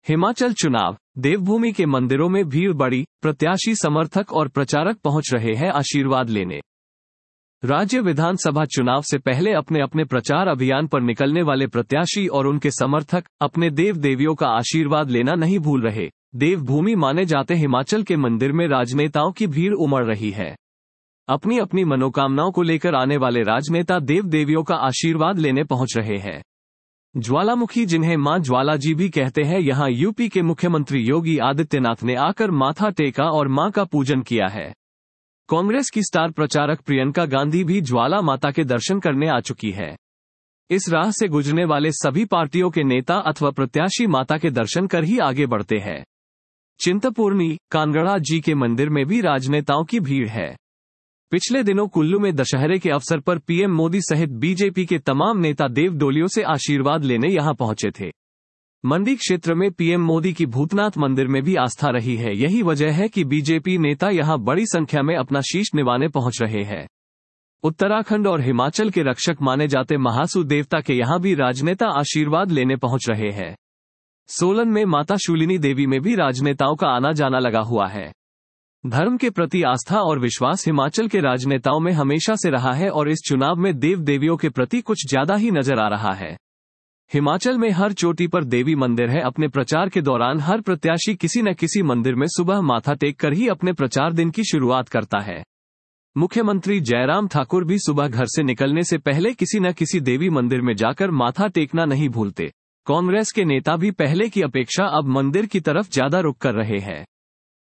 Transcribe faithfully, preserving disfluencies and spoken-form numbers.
हिमाचल चुनाव, देवभूमि के मंदिरों में भीड़ बढ़ी, प्रत्याशी समर्थक और प्रचारक पहुंच रहे हैं आशीर्वाद लेने। राज्य विधानसभा चुनाव से पहले अपने अपने प्रचार अभियान पर निकलने वाले प्रत्याशी और उनके समर्थक अपने देव देवियों का आशीर्वाद लेना नहीं भूल रहे। देवभूमि माने जाते हिमाचल के मंदिर में राजनेताओं की भीड़ उमड़ रही है। अपनी अपनी मनोकामनाओं को लेकर आने वाले राजनेता देव देवियों का आशीर्वाद लेने पहुंच रहे हैं। ज्वालामुखी, जिन्हें मां ज्वाला जी भी कहते हैं, यहां यूपी के मुख्यमंत्री योगी आदित्यनाथ ने आकर माथा टेका और मां का पूजन किया है। कांग्रेस की स्टार प्रचारक प्रियंका गांधी भी ज्वाला माता के दर्शन करने आ चुकी है। इस राह से गुजरने वाले सभी पार्टियों के नेता अथवा प्रत्याशी माता के दर्शन कर ही आगे बढ़ते हैं। चिंतपूर्णी, कांगड़ा जी के मंदिर में भी राजनेताओं की भीड़ है। पिछले दिनों कुल्लू में दशहरे के अवसर पर पीएम मोदी सहित बीजेपी के तमाम नेता देव डोलियों से आशीर्वाद लेने यहां पहुंचे थे। मंडी क्षेत्र में पीएम मोदी की भूतनाथ मंदिर में भी आस्था रही है। यही वजह है कि बीजेपी नेता यहां बड़ी संख्या में अपना शीश निवाने पहुंच रहे हैं। उत्तराखंड और हिमाचल के रक्षक माने जाते महासू देवता के यहां भी राजनेता आशीर्वाद लेने पहुंच रहे हैं। सोलन में माता शूलिनी देवी में भी राजनेताओं का आना जाना लगा हुआ है। धर्म के प्रति आस्था और विश्वास हिमाचल के राजनेताओं में हमेशा से रहा है और इस चुनाव में देव देवियों के प्रति कुछ ज्यादा ही नजर आ रहा है। हिमाचल में हर चोटी पर देवी मंदिर है। अपने प्रचार के दौरान हर प्रत्याशी किसी न किसी मंदिर में सुबह माथा टेक कर ही अपने प्रचार दिन की शुरुआत करता है। मुख्यमंत्री जयराम ठाकुर भी सुबह घर से निकलने से पहले किसी न किसी देवी मंदिर में जाकर माथा टेकना नहीं भूलते। कांग्रेस के नेता भी पहले की अपेक्षा अब मंदिर की तरफ ज्यादा रुख कर रहे हैं।